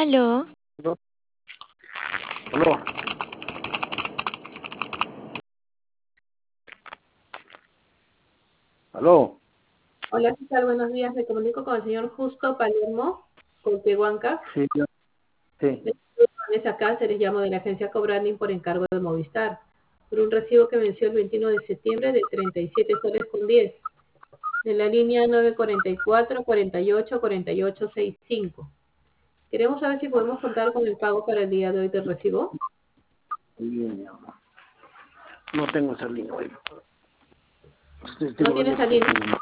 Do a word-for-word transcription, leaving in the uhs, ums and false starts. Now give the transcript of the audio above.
Aló, ¿No? Aló, aló, Hola, ¿qué tal? Buenos días. Me comunico con el señor Justo Palermo, con Tehuanca. sí, yo- sí, Le saludo Vanessa Cáceres, llamo de la agencia Cobranding por encargo de Movistar, por un recibo que venció el veintiuno de septiembre de treinta y siete soles con diez, de la línea nueve cuatro cuatro, cuarenta y ocho, cuarenta y ocho sesenta y cinco. Queremos saber si podemos contar con el pago para el día de hoy del recibo. línea. No tengo esa línea hoy. Sí, No tengo tiene que- salida.